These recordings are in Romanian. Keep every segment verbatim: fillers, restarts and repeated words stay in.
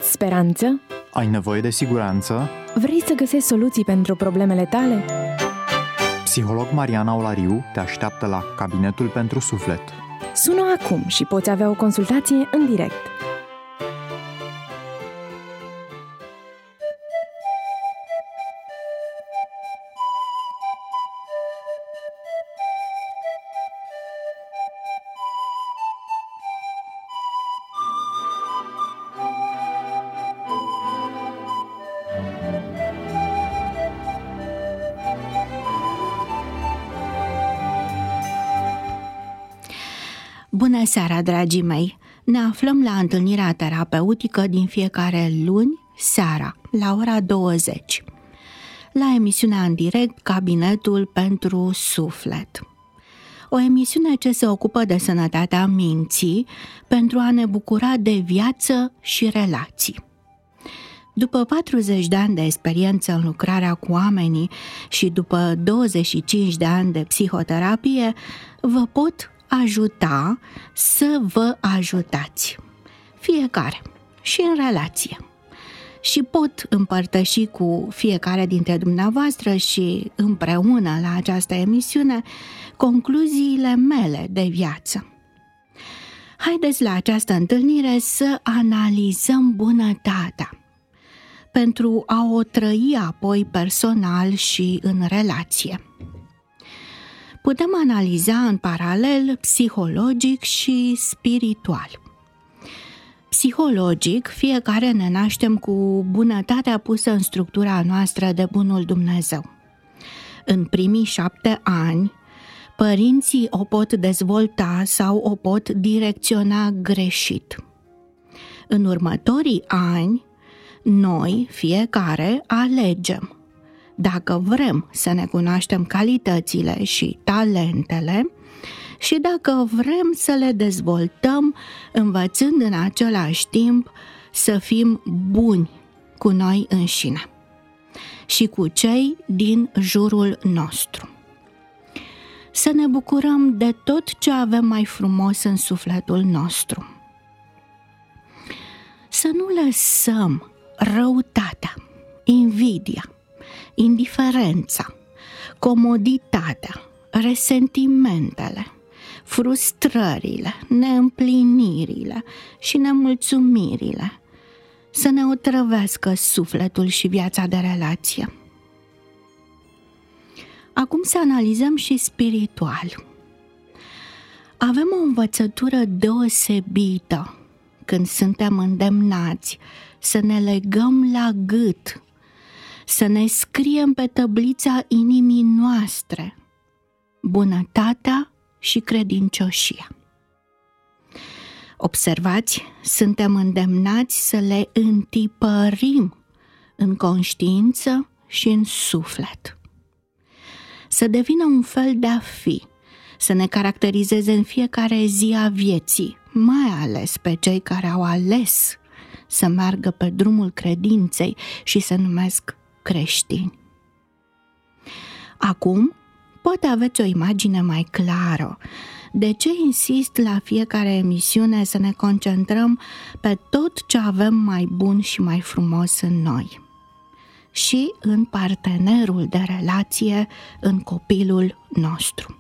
Cauți speranță? Ai nevoie de siguranță? Vrei să găsești soluții pentru problemele tale? Psiholog Mariana Olariu te așteaptă la Cabinetul pentru Suflet. Sună acum și poți avea o consultație în direct. Bună seara, dragii mei! Ne aflăm la întâlnirea terapeutică din fiecare luni, seara, la ora douăzeci, la emisiunea în direct Cabinetul pentru Suflet. O emisiune ce se ocupă de sănătatea minții pentru a ne bucura de viață și relații. După patruzeci de ani de experiență în lucrarea cu oamenii și după douăzeci și cinci de ani de psihoterapie, vă pot ajuta să vă ajutați, fiecare, și în relație. Și pot împărtăși cu fiecare dintre dumneavoastră și împreună la această emisiune concluziile mele de viață. Haideți la această întâlnire să analizăm bunătatea, pentru a o trăi apoi personal și în relație. Putem analiza în paralel psihologic și spiritual. Psihologic, fiecare ne naștem cu bunătatea pusă în structura noastră de bunul Dumnezeu. În primii șapte ani, părinții o pot dezvolta sau o pot direcționa greșit. În următorii ani, noi, fiecare, alegem dacă vrem să ne cunoaștem calitățile și talentele și dacă vrem să le dezvoltăm, învățând în același timp să fim buni cu noi înșine și cu cei din jurul nostru. Să ne bucurăm de tot ce avem mai frumos în sufletul nostru. Să nu lăsăm răutatea, invidia, indiferența, comoditatea, resentimentele, frustrările, neîmplinirile și nemulțumirile să ne otrăvească sufletul și viața de relație. Acum să analizăm și spiritual. Avem o învățătură deosebită când suntem îndemnați să ne legăm la gât, să ne scriem pe tăblița inimii noastre bunătatea și credincioșia. Observați, suntem îndemnați să le întipărim în conștiință și în suflet. Să devină un fel de a fi, să ne caracterizeze în fiecare zi a vieții, mai ales pe cei care au ales să meargă pe drumul credinței și se numesc creștini. Acum, poate aveți o imagine mai clară de ce insist la fiecare emisiune să ne concentrăm pe tot ce avem mai bun și mai frumos în noi și în partenerul de relație, în copilul nostru.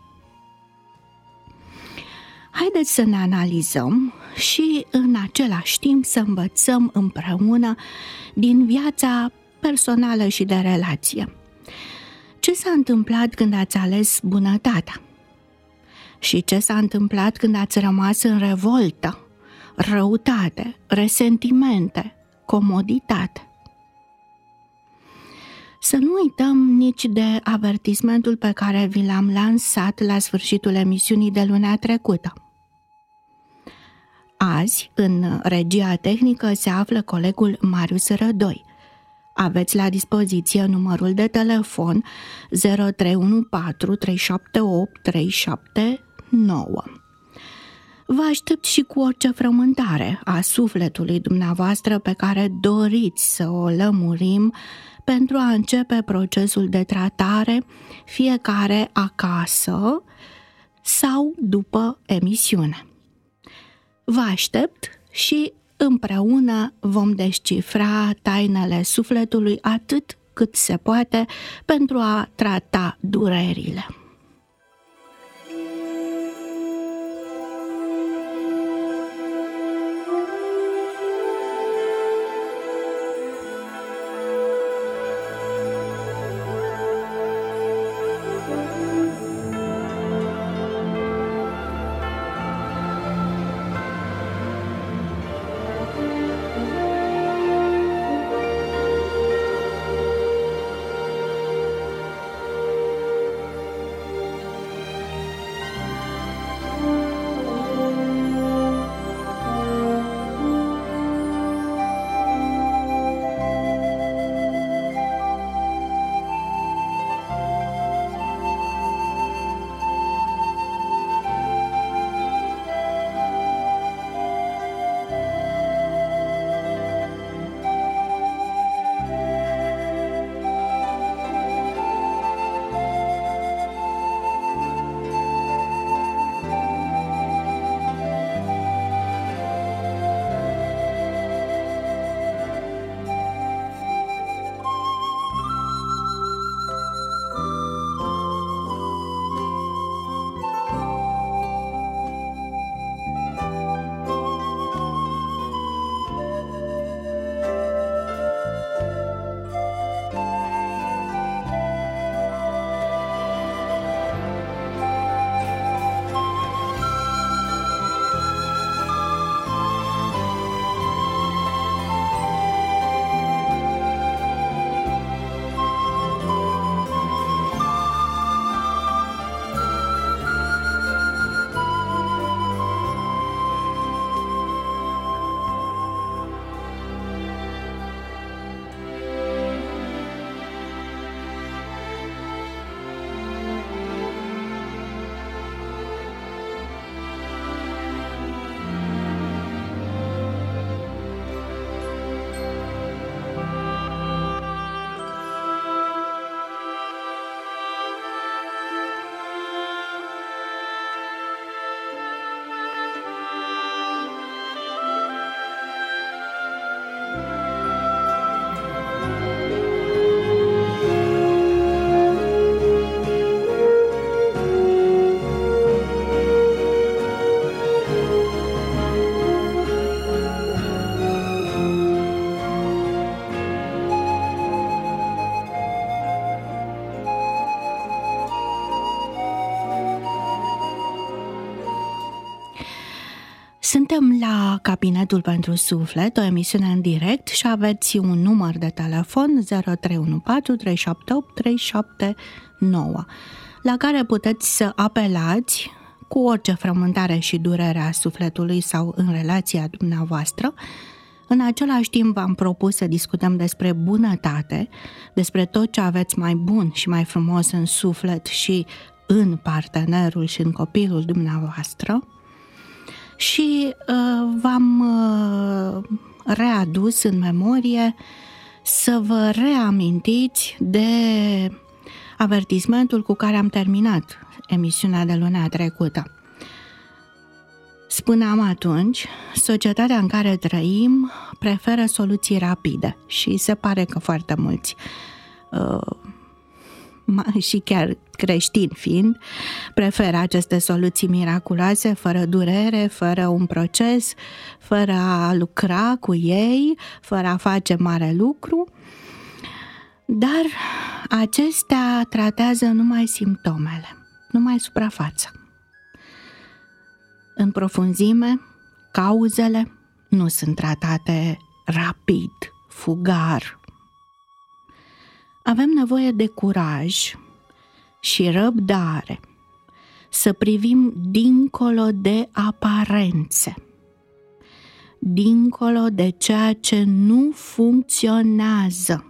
Haideți să ne analizăm și în același timp să învățăm împreună din viața personală și de relație. Ce s-a întâmplat când ați ales bunătatea? Și ce s-a întâmplat când ați rămas în revoltă, răutate, resentimente, comoditate? Să nu uităm nici de avertismentul pe care vi l-am lansat la sfârșitul emisiunii de luna trecută. Azi, în regia tehnică, se află colegul Marius Rădoi. Aveți la dispoziție numărul de telefon zero trei unu patru trei șapte opt trei șapte nouă. Vă aștept și cu orice frământare a sufletului dumneavoastră pe care doriți să o lămurim pentru a începe procesul de tratare, fiecare acasă sau după emisiune. Vă aștept și împreună vom descifra tainele sufletului atât cât se poate pentru a trata durerile. Suntem la Cabinetul pentru Suflet, o emisiune în direct și aveți un număr de telefon zero trei unu patru trei șapte opt trei șapte nouă la care puteți să apelați cu orice frământare și durere a sufletului sau în relația dumneavoastră. În același timp v-am propus să discutăm despre bunătate, despre tot ce aveți mai bun și mai frumos în suflet și în partenerul și în copilul dumneavoastră. Și uh, v-am uh, readus în memorie să vă reamintiți de avertismentul cu care am terminat emisiunea de luna trecută. Spuneam atunci, societatea în care trăim preferă soluții rapide și se pare că foarte mulți uh, și chiar creștini fiind, preferă aceste soluții miraculoase, fără durere, fără un proces, fără a lucra cu ei, fără a face mare lucru, dar acestea tratează numai simptomele, numai suprafața. În profunzime, cauzele nu sunt tratate rapid, fugar. Avem nevoie de curaj și răbdare să privim dincolo de aparențe, dincolo de ceea ce nu funcționează,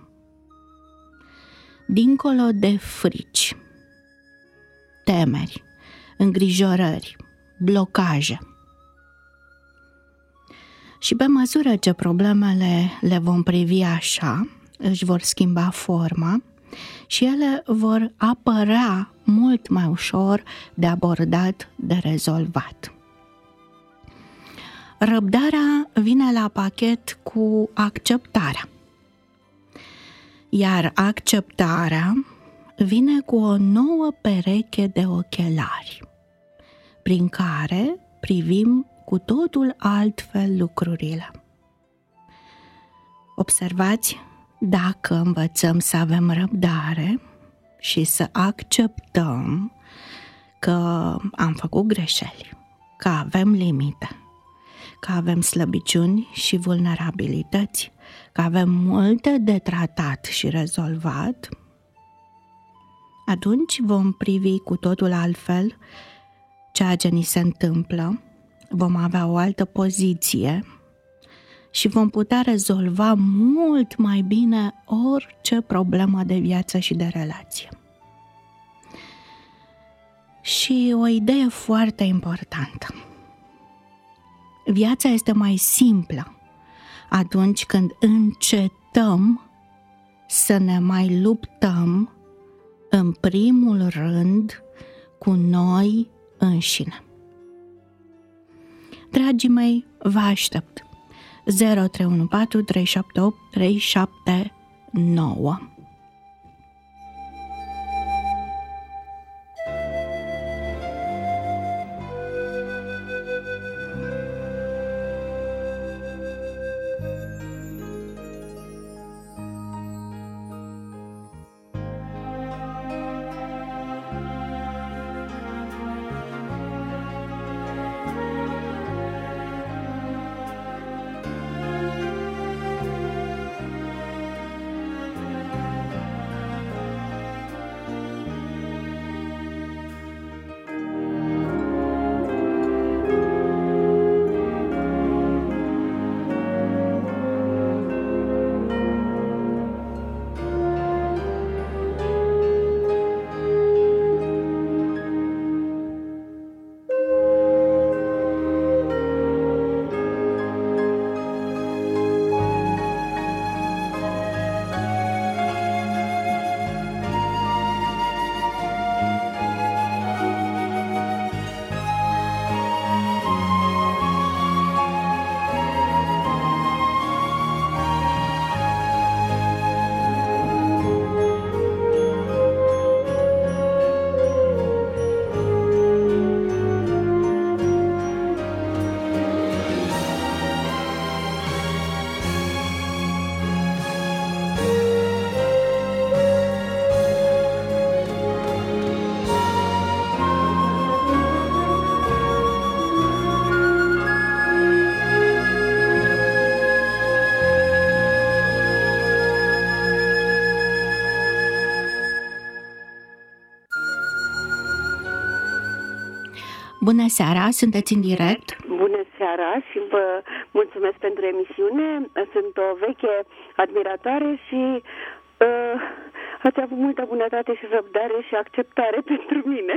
dincolo de frici, temeri, îngrijorări, blocaje. Și pe măsură ce problemele le vom privi așa, își vor schimba forma și ele vor apărea mult mai ușor de abordat, de rezolvat. Răbdarea vine la pachet cu acceptarea. Iar acceptarea vine cu o nouă pereche de ochelari, prin care privim cu totul altfel lucrurile. Observați, dacă învățăm să avem răbdare și să acceptăm că am făcut greșeli, că avem limite, că avem slăbiciuni și vulnerabilități, că avem multe de tratat și rezolvat, atunci vom privi cu totul altfel ceea ce ni se întâmplă, vom avea o altă poziție și vom putea rezolva mult mai bine orice problemă de viață și de relație. Și o idee foarte importantă. Viața este mai simplă atunci când încetăm să ne mai luptăm în primul rând cu noi înșine. Dragii mei, vă aștept. zero trei unu patru trei șapte opt trei șapte nouă. Bună seara, sunteți în direct. Bună seara și vă mulțumesc pentru emisiune. Sunt o veche admiratoare și uh, ați avut multă bunătate și răbdare și acceptare pentru mine.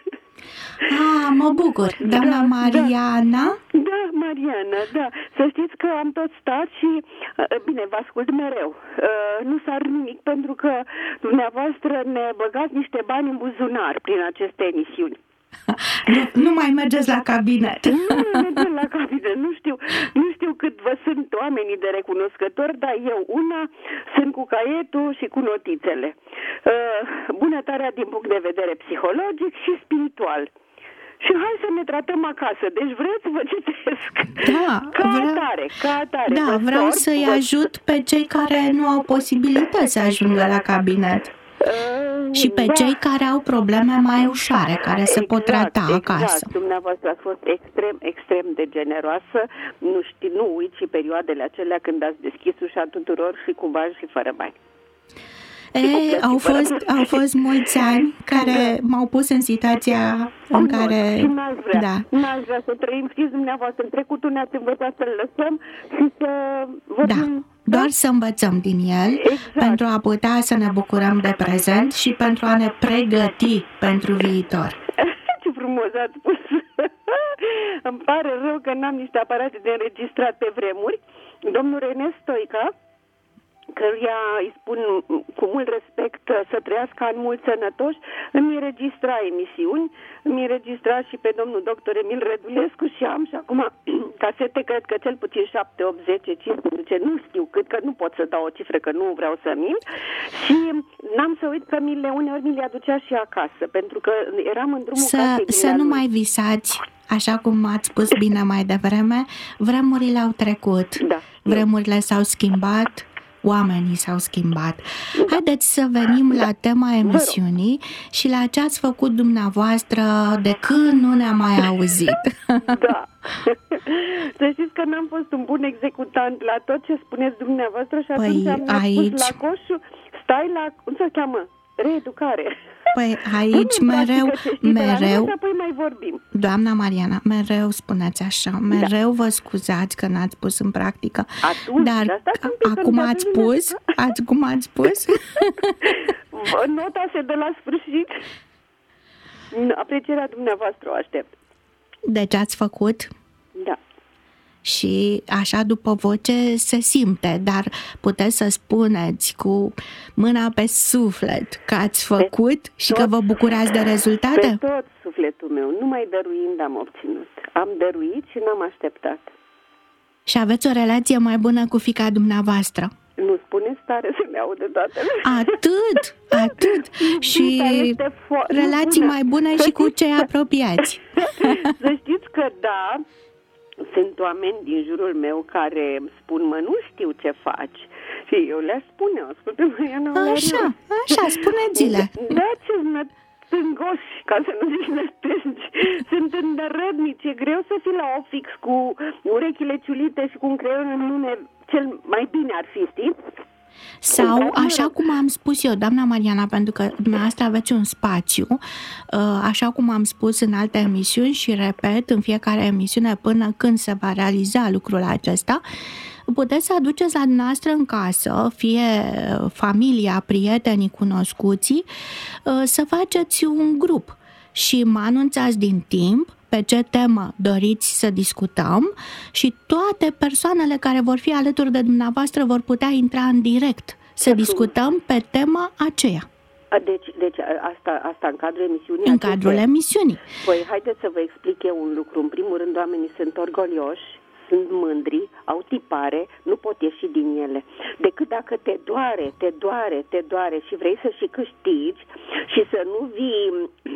Ah, mă bucur. Doamna da, Mariana? Da, da, Mariana, da. Să știți că am tot stat și, uh, bine, vă ascult mereu. Uh, nu sar nimic pentru că dumneavoastră ne băgați niște bani în buzunar prin aceste emisiuni. Nu, nu mai mergeți la cabinet. Nu mai mergem la cabinet. Nu știu, nu știu cât vă sunt oamenii de recunoscători, dar eu una sunt cu caietul și cu notițele. Uh, bunătarea din punct de vedere psihologic și spiritual. Și hai să ne tratăm acasă. Deci vreți, vă citesc. Da, ca vreau, atare, ca atare. Da, vreau sort, să-i vă... ajut pe cei care nu au posibilități să ajungă la cabinet. Uh, și pe da. cei care au probleme mai ușoare, care exact, se pot trata acasă. Exact, dumneavoastră ați fost extrem, extrem de generoasă. Nu știu, nu uit și perioadele acelea când ați deschis ușa tuturor și cu bani și fără bani. E, au fost, au fost mulți ani care da. m-au pus în situația în nu, care... Și n-aș vrea, da. n-aș vrea să trăim. Știți, dumneavoastră, în trecutul ne-ați învățat să-l lăsăm și să vorbim... Da, doar să învățăm din el, exact. pentru a putea să ne bucurăm de prezent și pentru a ne pregăti pentru viitor. Ce frumos ați spus! Îmi pare rău că n-am niște aparate de înregistrat pe vremuri. Domnul René Stoica, căruia îi spun cu mult respect să trăiască ani mulți sănătoși, îmi înregistra emisiuni, îmi înregistra și pe domnul doctor Emil Rădulescu și am și acum casete, cred că cel puțin șapte, opt, zece, cincisprezece, nu știu cât, că nu pot să dau o cifră, că nu vreau să mint, și n-am să uit că mi le, uneori mi le aducea și acasă, pentru că eram în drumul să, casei. Să nu mai visați, așa cum ați spus bine mai devreme, vremurile au trecut, da, vremurile s-au schimbat, oamenii s-au schimbat. Da. Haideți să venim la tema emisiunii și la ce ați făcut dumneavoastră de când nu ne-am mai auzit. Da. Să știți că n-am fost un bun executant la tot ce spuneți dumneavoastră și atunci păi, am aici... spus la coșul, stai la, cum se cheamă? Reeducare. Păi aici mereu, mereu, apoi mai vorbim. Doamna Mariana, mereu spuneți așa, mereu da. Vă scuzați că n-ați pus în practică. Atunci, dar acum ați pus, ați, cum ați pus? Nota se dă la sfârșit. Aprecierea dumneavoastră o aștept. Deci ați făcut? Da. Și așa după voce se simte, dar puteți să spuneți cu mâna pe suflet că ați făcut pe și tot, că vă bucurați de rezultate? Pe tot sufletul meu, numai dăruind am obținut. Am dăruit și n-am așteptat. Și aveți o relație mai bună cu fiica dumneavoastră? Nu spuneți tare să ne audă toată lumea. Atât, atât. Și fo- relații bună. Mai bune și cu cei apropiați. Să știți că da, sunt oameni din jurul meu care spun, mă, nu știu ce faci. Și eu le spune, ascultă, Mariana Olariu. Așa, așa, spuneți-le. Dați-mi stângoși, ca să nu zici năstângi. Sunt îndărădnici, e greu să fii la o fix cu urechile ciulite și cu un creion în mână, cel mai bine ar fi, știi? Sau, așa cum am spus eu, doamna Mariana, pentru că dumneavoastră aveți un spațiu, așa cum am spus în alte emisiuni și repet în fiecare emisiune până când se va realiza lucrul acesta, puteți să aduceți la dumneavoastră în casă, fie familia, prietenii, cunoscuții, să faceți un grup și mă anunțați din timp pe ce temă doriți să discutăm și toate persoanele care vor fi alături de dumneavoastră vor putea intra în direct să de discutăm frumos. Pe tema aceea. Deci, deci asta, asta în cadrul emisiunii? În cadrul acestea? Emisiunii. Păi, haideți să vă explic eu un lucru. În primul rând, oamenii sunt orgolioși, sunt mândri, au tipare, nu pot ieși din ele. Decât dacă te doare, te doare, te doare și vrei să și câștigi și să nu vii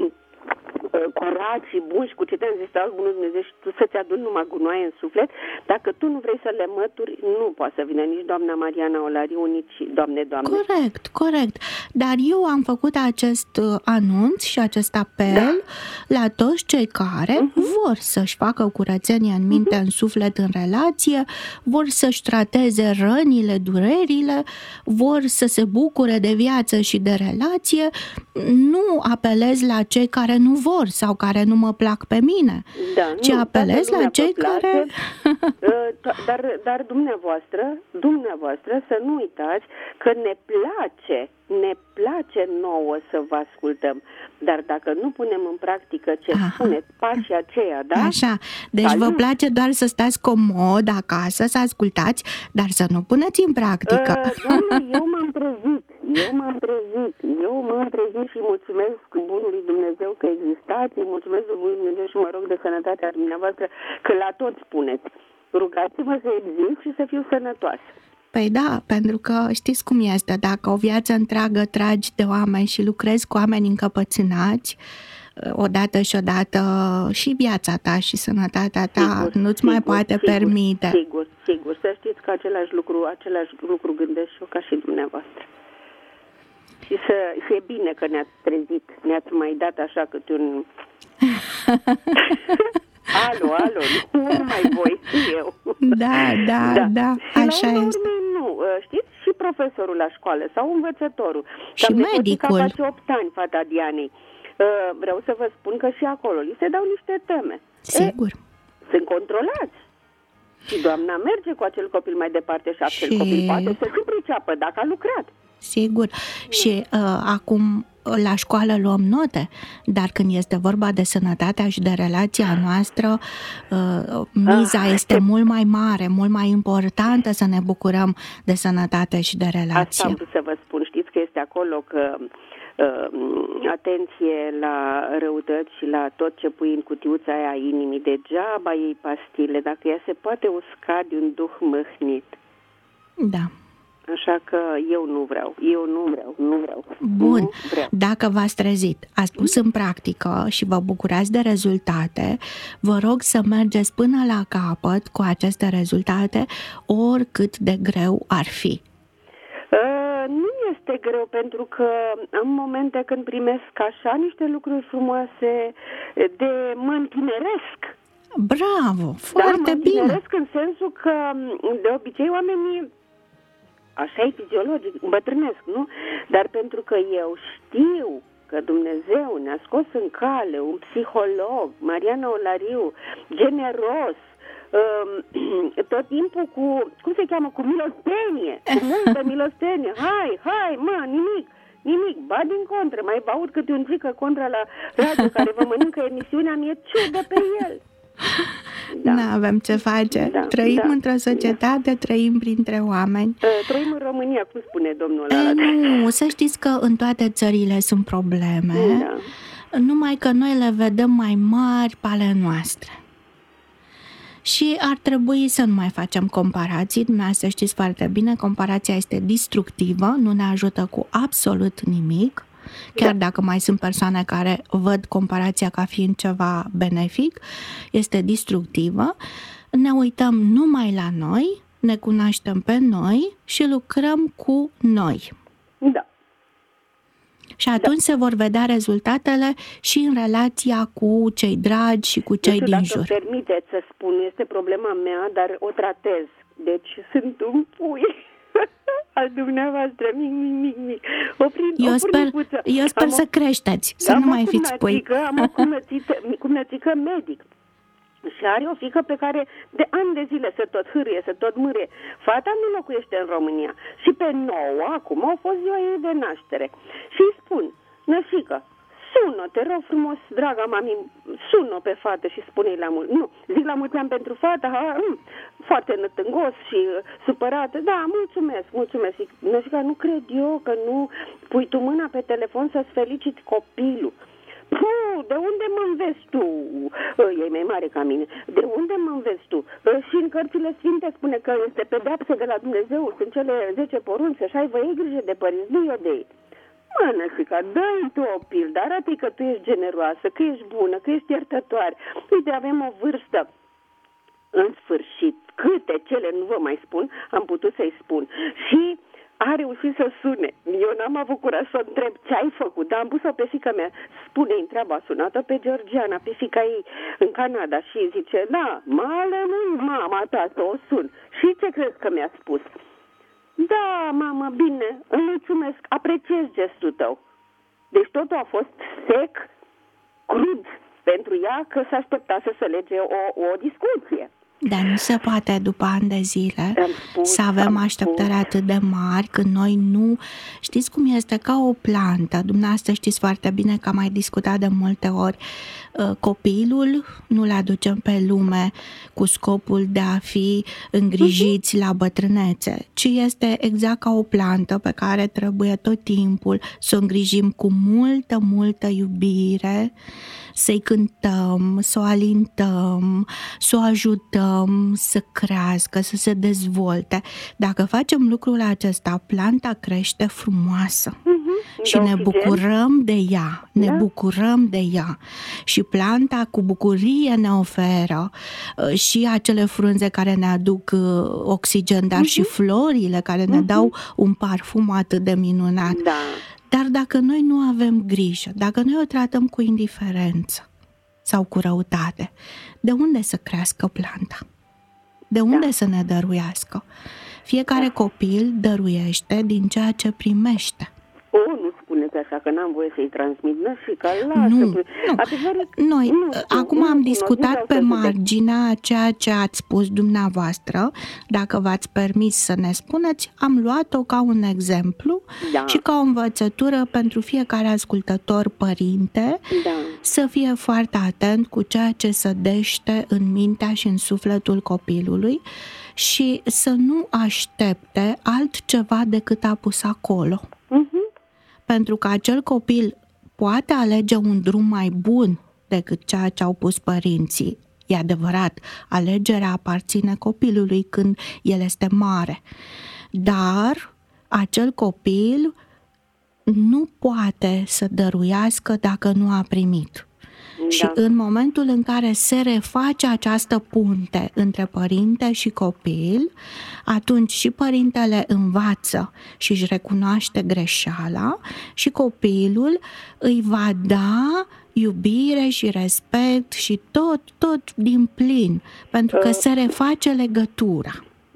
curat și bun și cu ce te înzistau bunul Dumnezeu și tu să-ți aduni numai gunoaie în suflet, dacă tu nu vrei să le mături, nu poate să vină nici doamna Mariana Olariu, nici doamne, doamne. Corect, corect. Dar eu am făcut acest anunț și acest apel da. La toți cei care uh-huh. vor să-și facă curățenie în minte, uh-huh. în suflet, în relație, vor să-și trateze rănile, durerile, vor să se bucure de viață și de relație. Nu apelez la cei care nu vor sau care nu mă plac pe mine, da, ci nu, apelez la cei place, care... dar, dar dumneavoastră, dumneavoastră să nu uitați că ne place, ne place nouă să vă ascultăm, dar dacă nu punem în practică ce Aha. spuneți, pașii aceia, da? Așa, deci Salut. Vă place doar să stați comod acasă, să ascultați, dar să nu puneți în practică. Uh, doamne, eu m-am trezit, eu m-am trezit, eu m-am trezit și mulțumesc bunului Dumnezeu că existați, mulțumesc bunului Dumnezeu și mă rog de sănătatea dumneavoastră, că la tot spuneți. Rugați-mă să exist și să fiu sănătoasă. Păi da, pentru că știți cum este, dacă o viață întreagă tragi de oameni și lucrezi cu oameni încăpățânați, odată și odată și viața ta și sănătatea ta sigur, nu-ți sigur, mai poate sigur, permite. Sigur, sigur, să știți că același lucru, același lucru gândesc și eu ca și dumneavoastră. Și să fie bine că ne-ați trezit, ne-ați mai dat așa câte un... Alo, alo, nu mai voi, eu. Da, da, da, da așa la este. Urmă, nu, știți, și profesorul la școală sau învățătorul. Și medicul. Face opt ani, fata Dianei. Vreau să vă spun că și acolo li se dau niște teme. Sigur. E, sunt controlați. Și doamna merge cu acel copil mai departe și acel și... copil poate să și priceapă dacă a lucrat. Sigur. Și uh, acum la școală luăm note, dar când este vorba de sănătatea și de relația noastră, miza este mult mai mare, mult mai importantă să ne bucurăm de sănătate și de relație. Asta am vrut să vă spun. Știți că este acolo că atenție la răutăți și la tot ce pui în cutiuța aia a inimii. Degeaba iei pastile, dacă ea se poate usca de un duh mâhnit. Da. Așa că eu nu vreau, eu nu vreau, nu vreau. Bun, nu vreau. Dacă v-ați trezit, ați pus în practică și vă bucurați de rezultate, vă rog să mergeți până la capăt cu aceste rezultate, oricât de greu ar fi. Uh, nu este greu, pentru că în momente când primesc așa niște lucruri frumoase, de mă întineresc. Bravo, foarte da, bine. Mă întineresc în sensul că de obicei oamenii, așa e fiziologic, îmbătrânesc, nu? Dar pentru că eu știu că Dumnezeu ne-a scos în cale un psiholog, Mariana Olariu, generos, tot timpul cu, cum se cheamă, cu milostenie, cu multă milostenie. Hai, hai, mă, nimic, nimic, ba din contră, mai baut câte un țică contra la radio care vă mănâncă emisiunea, mi-e ciudă pe el. Da. Nu avem ce face. Da, trăim da, într-o societate, da. Trăim printre oameni. Trăim în România, cum spune domnul ăla. Nu, să știți că în toate țările sunt probleme, da. Numai că noi le vedem mai mari pe ale noastre. Și ar trebui să nu mai facem comparații. Dumneavoastră știți foarte bine, comparația este destructivă, nu ne ajută cu absolut nimic. Chiar da. Dacă mai sunt persoane care văd comparația ca fiind ceva benefic, este destructivă. Ne uităm numai la noi, ne cunoaștem pe noi și lucrăm cu noi. Da. Și atunci da. Se vor vedea rezultatele și în relația cu cei dragi și cu cei din jur. Dacă permiteți să spun, este problema mea, dar o tratez. Deci sunt un pui al dumneavoastră, mic, mic, mic, mic. O prin, eu, o sper, eu sper am să o, creșteți, să nu mai fiți pui. Am o cumnățică medic. Și are o fiică pe care de ani de zile se tot hârie, se tot mârie. Fata nu locuiește în România. Și pe nouă, acum, a fost ziua ei de naștere. Și îi spun, nășică, sună, te rog frumos, draga mami, sună pe fată și spune-i la mult. Nu, zic la mulți ani pentru fata, ha, mm, foarte nătângos și uh, supărată. Da, mulțumesc, mulțumesc. Nășica, nu cred eu că nu pui tu mâna pe telefon să-ți feliciti copilul. Puh, de unde mă înveți tu? E mai mare ca mine. De unde mă înveți tu? Și în cărțile sfinte spune că este pedeapsă de la Dumnezeu, sunt cele zece porunci, așa ai vă iei grijă de părinți, nu eu de ei. Mă, năsica, dă-i tu o pildă, arată-i că tu ești generoasă, că ești bună, că ești iertătoare. Uite, avem o vârstă. În sfârșit, câte cele nu vă mai spun, am putut să-i spun. Și a reușit să sune. Eu n-am avut curaj să o întreb ce ai făcut, dar am pus-o pe fiica mea. Spune-i treaba, a sunat-o pe Georgiana, pe fiica ei în Canada și zice, da, male nu mama ta să o sun. Și ce crezi că mi-a spus? Da, mamă, bine, îmi mulțumesc, apreciez gestul tău. Deci totul a fost sec, crud pentru ea, că s-a așteptat să se lege o, o discuție. Dar nu se poate după ani de zile spus, să avem așteptări spus. Atât de mari când noi nu... Știți cum este? Ca o plantă. Dumneavoastră știți foarte bine că am mai discutat de multe ori. Copilul nu-l aducem pe lume cu scopul de a fi îngrijiți uh-huh. la bătrânețe, ci este exact ca o plantă pe care trebuie tot timpul să o îngrijim cu multă, multă iubire, să-i cântăm, să o alintăm, să o ajutăm să crească, să se dezvolte. Dacă facem lucrul acesta, planta crește frumoasă uh-huh. și ne bucurăm de ea, ne da. bucurăm de ea. Și planta cu bucurie ne oferă și acele frunze care ne aduc oxigen, dar uh-huh. și florile care ne uh-huh. dau un parfum atât de minunat. Da. Dar dacă noi nu avem grijă, dacă noi o tratăm cu indiferență sau cu răutate, de unde să crească planta? De unde da. să ne dăruiască? Fiecare da. copil dăruiește din ceea ce primește. O, nu spune că așa, că n-am voie să-i transmit, nu? Și că lasă... Nu, nu. Adevărul, Noi, nu, acum nu, am nu, discutat nu pe marginea ceea ce ați spus dumneavoastră. Dacă v-ați permis să ne spuneți, am luat-o ca un exemplu da. și ca o învățătură pentru fiecare ascultător părinte, da. să fie foarte atent cu ceea ce sădește în mintea și în sufletul copilului și să nu aștepte altceva decât a pus acolo. Uh-huh. Pentru că acel copil poate alege un drum mai bun decât ceea ce au pus părinții. E adevărat, alegerea aparține copilului când el este mare. Dar acel copil nu poate să dăruiască dacă nu a primit. Da. Și în momentul în care se reface această punte între părinte și copil, atunci și părintele învață și își recunoaște greșeala și copilul îi va da iubire și respect și tot, tot din plin, pentru că se reface legătura.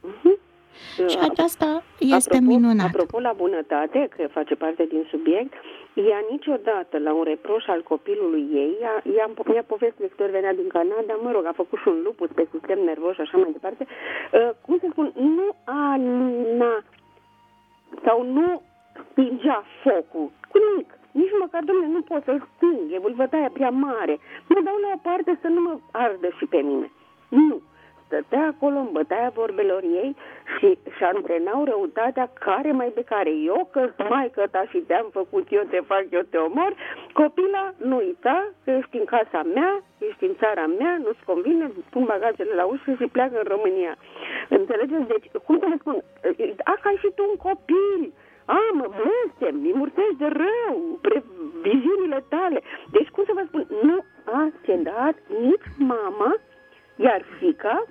Și aceasta este apropo, minunat. Apropo la bunătate, că face parte din subiect, ea niciodată la un reproș al copilului ei, ea, ea, ea poveste că venea din Canada, mă rog, a făcut și un lupus pe sistem nervos și așa mai departe, uh, cum să spun, nu alina sau nu stingea focul cu nimic. Nici măcar, domnule, nu pot să-l sting, e vâlvătaia prea mare. Mă dau la o parte să nu mă ardă și pe mine. Nu. Stătea acolo în bătaia vorbelor ei și și antrenau răutatea care mai de care. Eu că maică ta și te-am făcut, eu te fac, eu te omor. Copila nu uita că ești în casa mea, ești în țara mea, nu-ți convine, pun bagajele la ușă și pleacă în România. Înțelegeți? Deci, cum să le spun? A, că ai și tu un copil. A, mă blestem, îi murtești de rău, previziunile tale. Deci, cum să vă spun, nu a cedat nici mama, iar fiica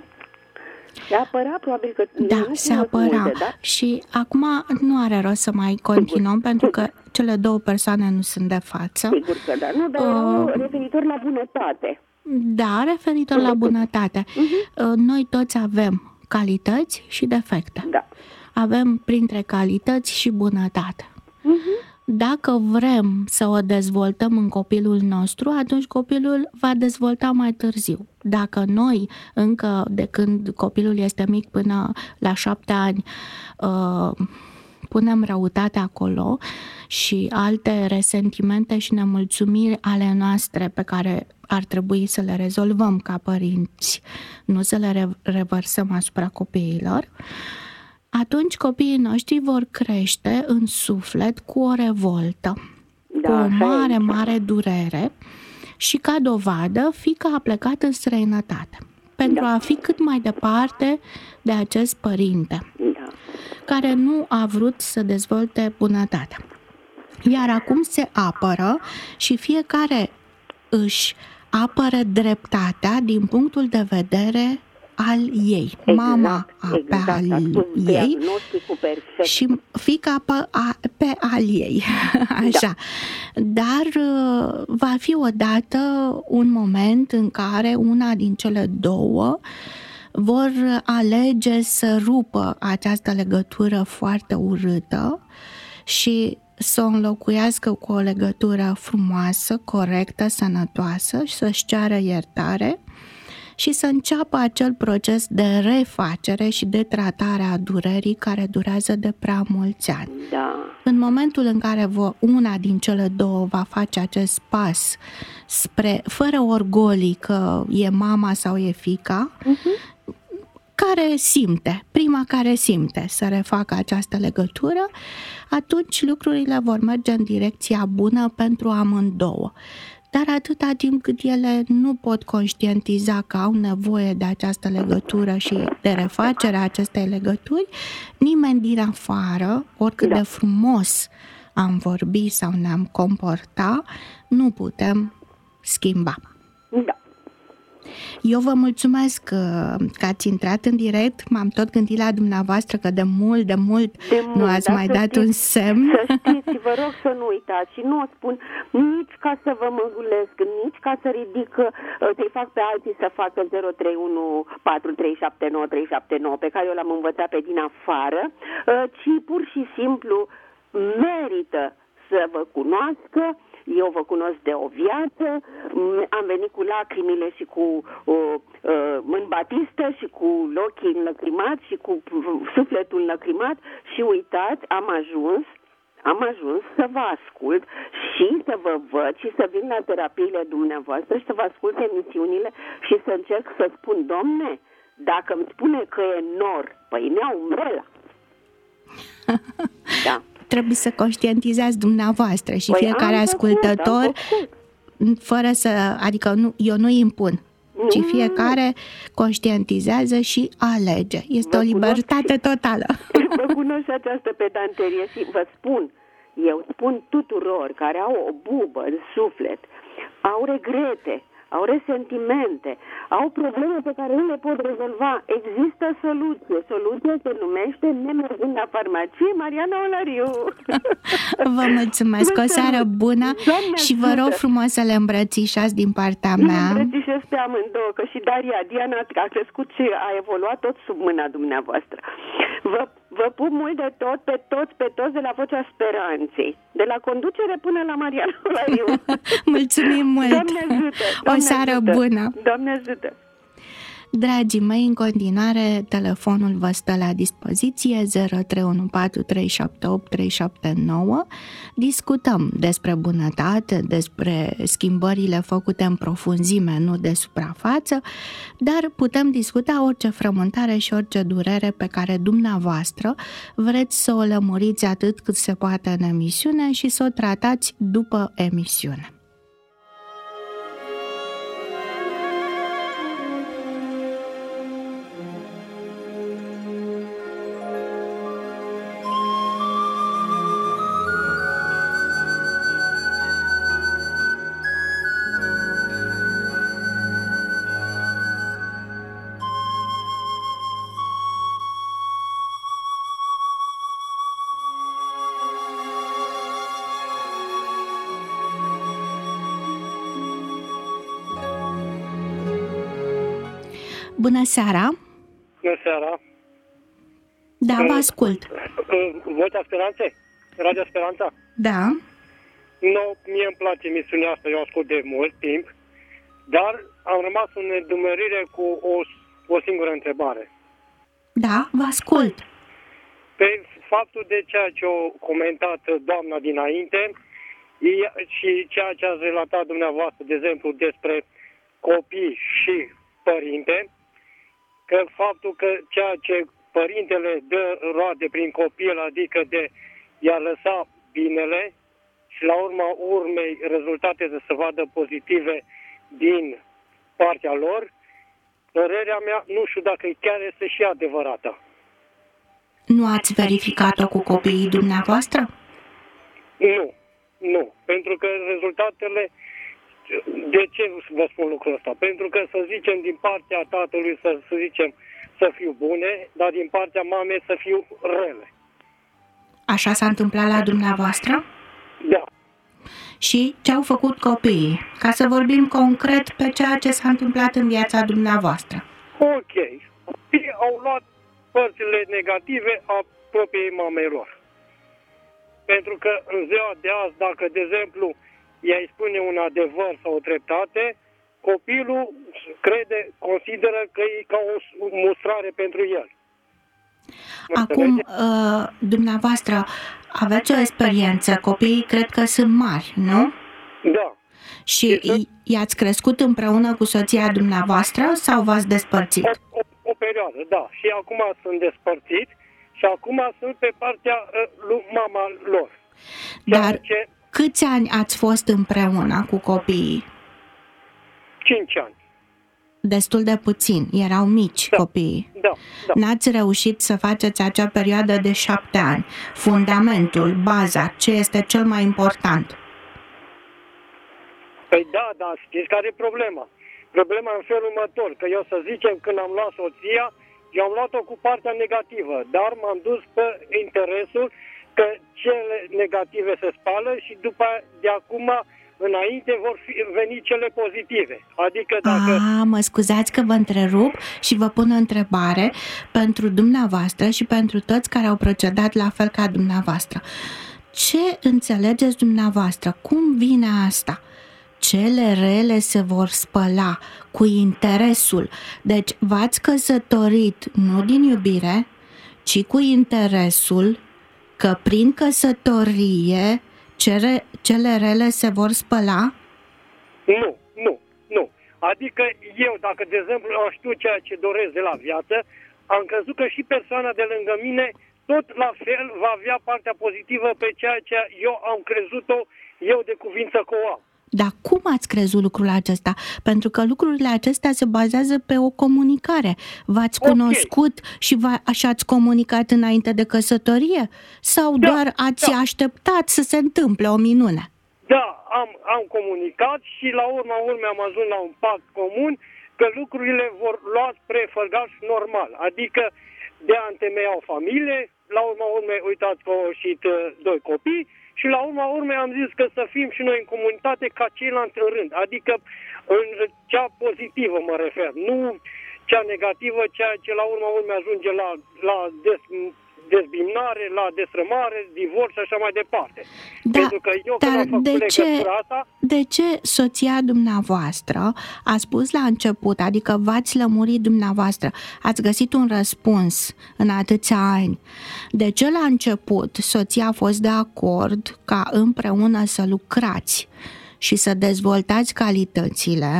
se apăra, probabil că... Da, se apăra. Multe, da? Și acum nu are rost să mai continuăm, sigur, pentru că cele două persoane nu sunt de față. Sigur că da, nu, dar uh, referitor la bunătate. Da, referitor la bunătate. Uh-huh. Noi toți avem calități și defecte. Da. Avem printre calități și bunătate. Uh-huh. Dacă vrem să o dezvoltăm în copilul nostru, atunci copilul va dezvolta mai târziu. Dacă noi, încă de când copilul este mic până la șapte ani, punem răutate acolo și alte resentimente și nemulțumiri ale noastre pe care ar trebui să le rezolvăm ca părinți, nu să le revărsăm asupra copiilor, atunci copiii noștri vor crește în suflet cu o revoltă, da, cu o mare, mare durere și ca dovadă fiica a plecat în străinătate pentru da. a fi cât mai departe de acest părinte da. care nu a vrut să dezvolte bunătatea. Iar acum se apără și fiecare își apără dreptatea din punctul de vedere al ei. Exact, mama exact, pe al ei și fiica pe, a, pe al ei. Așa. Da. Dar va fi odată un moment în care una din cele două vor alege să rupă această legătură foarte urâtă și să o înlocuiască cu o legătură frumoasă, corectă, sănătoasă și să-și ceară iertare și să înceapă acel proces de refacere și de tratare a durerii care durează de prea mulți ani. Da. În momentul în care una din cele două va face acest pas spre, fără orgolii că e mama sau e fiica, uh-huh. care simte, prima care simte să refacă această legătură, atunci lucrurile vor merge în direcția bună pentru amândouă. Dar atâta timp cât ele nu pot conștientiza că au nevoie de această legătură și de refacerea acestei legături, nimeni din afară, oricât da. de frumos am vorbit sau ne-am comporta, nu putem schimba. Da. Eu vă mulțumesc că, că ați intrat în direct, m-am tot gândit la dumneavoastră că de mult, de mult, de mult nu ați mai dat știți, un semn. Să știți și vă rog să nu uitați și nu o spun nici ca să vă măgulesc, nici ca să ridic, să-i fac pe alții să facă zero trei unu patru trei șapte nouă trei șapte nouă pe care eu l-am învățat pe din afară, ci pur și simplu merită să vă cunoască. Eu vă cunosc de o viață, am venit cu lacrimile și cu o uh, în batistă și cu ochii înlăcrimați și cu sufletul înlăcrimat și uitați, am ajuns, am ajuns să vă ascult și să vă văd și să vin la terapiile dumneavoastră și să vă ascult emisiunile și să încerc să spun, Domne, dacă îmi spune că e nor, păi mi-a umbrela. Da. Trebuie să conștientizați dumneavoastră și păi fiecare ascultător, făcut, fără să, adică nu, eu nu impun, mm. ci fiecare conștientizează și alege. Este vă o libertate cunosc, totală. Vă cunosc și această pedanterie și vă spun, eu spun tuturor care au o bubă în suflet, au regrete, au resentimente, au probleme pe care nu le pot rezolva. Există soluție. Soluția se numește nemergând la farmacie. Mariana Olariu. Vă mulțumesc. O seară bună. Doamne și vă rog frumos să le îmbrățișați din partea mea. Nu îmbrățișez pe amândouă, că și Daria, Diana a crescut și a evoluat tot sub mâna dumneavoastră. Vă, vă pup mult de tot, pe toți, pe toți, de la Vocea Speranței. De la conducere până la Mariana Olariu. Mulțumim mult. Doamne ajută. Doamne o seară ajută. bună. Doamne ajută. Dragii mei, în continuare, telefonul vă stă la dispoziție zero trei unu patru trei șapte opt trei șapte nouă. Discutăm despre bunătate, despre schimbările făcute în profunzime, nu de suprafață, dar putem discuta orice frământare și orice durere pe care dumneavoastră vreți să o lămuriți atât cât se poate în emisiune și să o tratați după emisiune. Bună seara! Bună seara! Da, vă ascult. Vocea Speranței? Radio Speranța? Da. No, mie îmi place emisiunea asta, eu ascult de mult timp, dar am rămas în nedumerire cu o, o singură întrebare. Da, vă ascult. Pe faptul de ceea ce a comentat doamna dinainte și ceea ce ați relatat dumneavoastră, de exemplu, despre copii și părinte, că faptul că ceea ce părintele dă roade prin copil, adică de i-a lăsa binele și la urma urmei rezultate să se vadă pozitive din partea lor, părerea mea, nu știu dacă chiar este și adevărată. Nu ați verificat-o cu copiii dumneavoastră? Nu, nu, pentru că rezultatele. De ce vă spun lucrul ăsta? Pentru că, să zicem, din partea tatălui să, să zicem să fiu bune, dar din partea mamei să fiu rele. Așa s-a întâmplat la dumneavoastră? Da. Și ce au făcut copiii? Ca să vorbim concret pe ceea ce s-a întâmplat în viața dumneavoastră. Ok. Copiii au luat părțile negative a propriei mamei lor. Pentru că în ziua de azi, dacă, de exemplu, ea spune un adevăr sau o dreptate, copilul crede, consideră că e ca o mustrare pentru el. Acum, uh, dumneavoastră, aveți o experiență, copiii cred că sunt mari, nu? Da. Și i-ați crescut împreună cu soția dumneavoastră sau v-ați despărțit? O, o, o perioadă, da. Și acum sunt despărțit și acum sunt pe partea uh, lui mama lor. Dar ce... câți ani ați fost împreună cu copiii? Cinci ani. Destul de puțin, erau mici da, copiii. Da, da. N-ați reușit să faceți acea perioadă de șapte ani. Fundamentul, baza, ce este cel mai important? Păi da, da, știți care e problema? Problema în felul următor, că eu să zicem când am luat soția, eu am luat-o cu partea negativă, dar m-am dus pe interesul că cele negative se spală și după de acum înainte vor fi, veni cele pozitive. Adică dacă... A, mă scuzați că vă întrerup și vă pun o întrebare pentru dumneavoastră și pentru toți care au procedat la fel ca dumneavoastră. ce înțelegeți dumneavoastră? Cum vine asta? Cele rele se vor spăla cu interesul. Deci v-ați căsătorit nu din iubire, ci cu interesul că prin căsătorie cele, cele rele se vor spăla? Nu, nu, nu. Adică eu, dacă de exemplu am știut ceea ce doresc de la viață, am crezut că și persoana de lângă mine tot la fel va avea partea pozitivă pe ceea ce eu am crezut-o eu de cuvință că o am. Dar cum ați crezut lucrul acesta? Pentru că lucrurile acestea se bazează pe o comunicare. V-ați Okay. cunoscut și, v- și ați comunicat înainte de căsătorie? Sau Da, doar ați da. așteptat să se întâmple o minune? Da, am, am comunicat și la urma urmei am ajuns la un pact comun că lucrurile vor lua spre făgaș normal. Adică de a întemeia o familie, la urma urmei, uitați că au ieșit uh, doi copii și la urma urmei am zis că să fim și noi în comunitate ca ceilalți în rând. Adică în cea pozitivă mă refer, nu cea negativă, ceea ce la urma urmei ajunge la, la des, dezbinare, la desrămare, divorț și așa mai departe. Da, Pentru că eu când dar am făcut de ce, legătura asta... de ce soția dumneavoastră a spus la început, adică v-ați lămurit dumneavoastră, ați găsit un răspuns în atâția ani, de ce la început soția a fost de acord ca împreună să lucrați și să dezvoltați calitățile?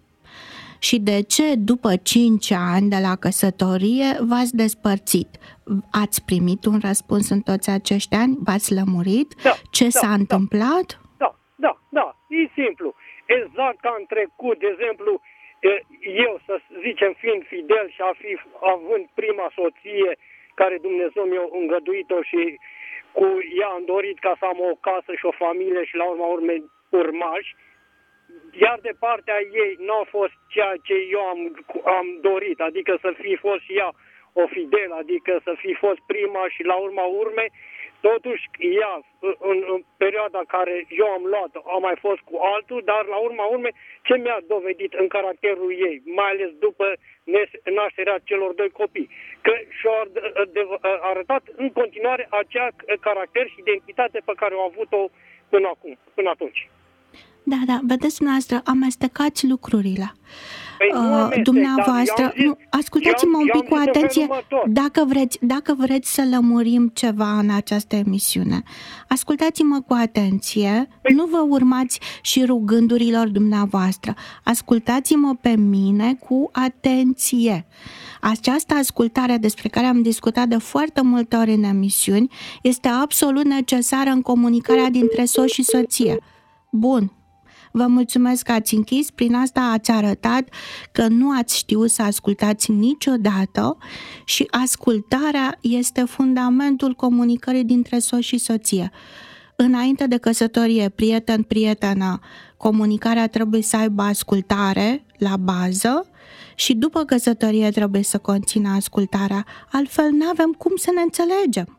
Și de ce după cinci ani de la căsătorie v-ați despărțit? Ați primit un răspuns în toți acești ani? V-ați lămurit? Da, Ce da, s-a da. întâmplat? Da, da, da, e simplu. Exact ca în trecut, de exemplu, eu, să zicem, fiind fidel și a fi, având prima soție care Dumnezeu mi-a îngăduit-o și cu ea am dorit ca să am o casă și o familie și la urma urmei urmași, iar de partea ei nu a fost ceea ce eu am, am dorit, adică să fi fost și ea o fidel, adică să fi fost prima și la urma urmei, totuși ea, în, în perioada care eu am luat, a mai fost cu altul, dar la urma urmei, ce mi-a dovedit în caracterul ei, mai ales după nașterea celor doi copii, că și-a arătat în continuare acea caracter și identitate pe care au avut-o până acum, până atunci. Da, da, vedeți dumneavoastră, amestecați lucrurile. Păi nu Uh, amestec, dumneavoastră, dar eu am zis- nu, ascultați-mă eu am- un eu pic am cu zis în atenție. felul următor. Dacă vreți, dacă vreți să lămurim ceva în această emisiune, ascultați-mă cu atenție, Păi- nu vă urmați și rugândurilor dumneavoastră. Ascultați-mă pe mine cu atenție. Această ascultare despre care am discutat de foarte multe ori în emisiuni este absolut necesară în comunicarea dintre soț și soție. Bun. Vă mulțumesc că ați închis, prin asta ați arătat că nu ați știut să ascultați niciodată și ascultarea este fundamentul comunicării dintre soț și soție. Înainte de căsătorie, prieten-prietenă, comunicarea trebuie să aibă ascultare la bază și după căsătorie trebuie să conțină ascultarea, altfel nu avem cum să ne înțelegem.